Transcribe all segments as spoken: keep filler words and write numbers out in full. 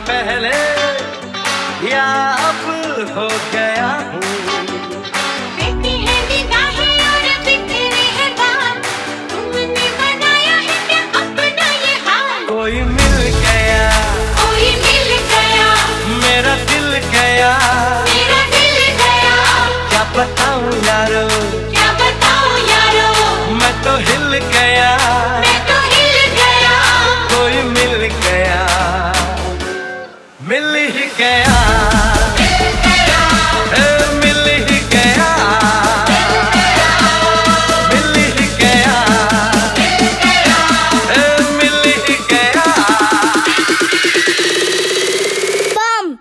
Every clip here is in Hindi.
पहले या अब हो गया हूँ। बेटी है निगाहें और बिखरे हैं बाल, तुमने बनाया है क्या अपना ये हाल। कोई मिल गया, कोई मिल गया, मेरा दिल गया, मेरा दिल गया। क्या बताऊं यारो, क्या बताऊं यारो, मैं तो हिल गया, मैं तो हिल गया। कोई मिल गया, मिल ही गया, ए, मिल ही गया, मिल ही गया, ए, मिल ही गया। बम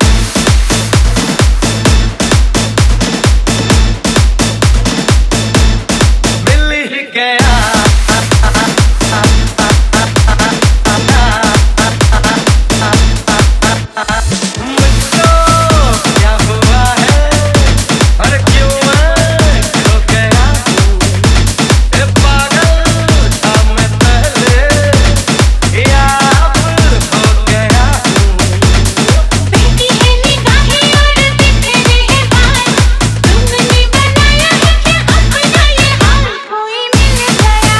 मिल ही गया, मुझको क्या हुआ है और क्यों मैं खो गया हूँ। ए पागल था मैं पहले या अब हो गया हूँ। बेटी है निगाहें और बिखरे हैं बाल, तुमने बनाया है क्या अपना ये हाल। कोई मिल गया,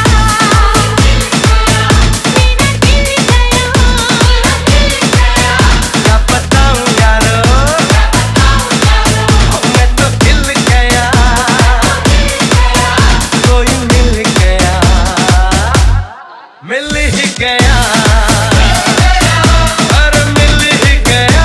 मेरा दिल गया, मेरा दिल गया। क्या बताऊं यारो, मैं तो हिल गया, कोई मिल गया, मिल ही गया, अरे मिल ही गया।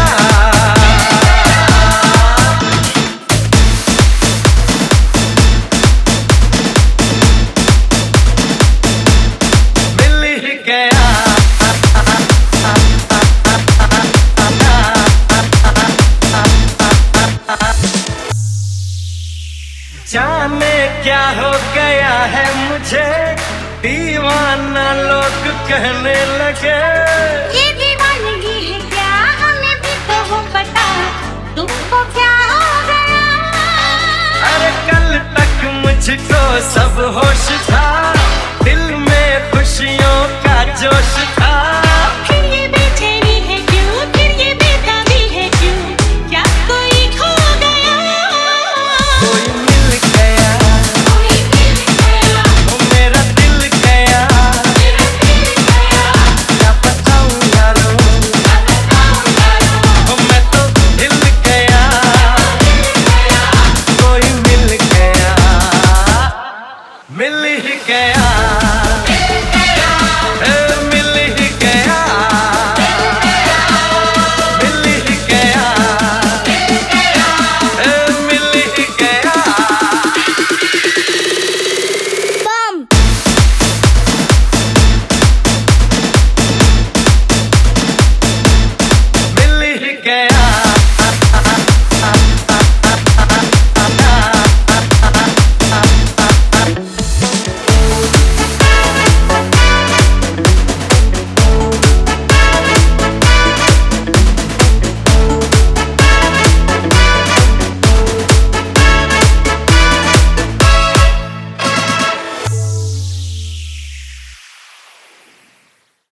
मिल ही गया, जाने क्या हो गया है मुझे, दीवाना लोग कहने लगे। ये दीवानगी है क्या, हमें भी तो हो पता, तुमको क्या हो गया। अरे कल तक मुझको सब होश था,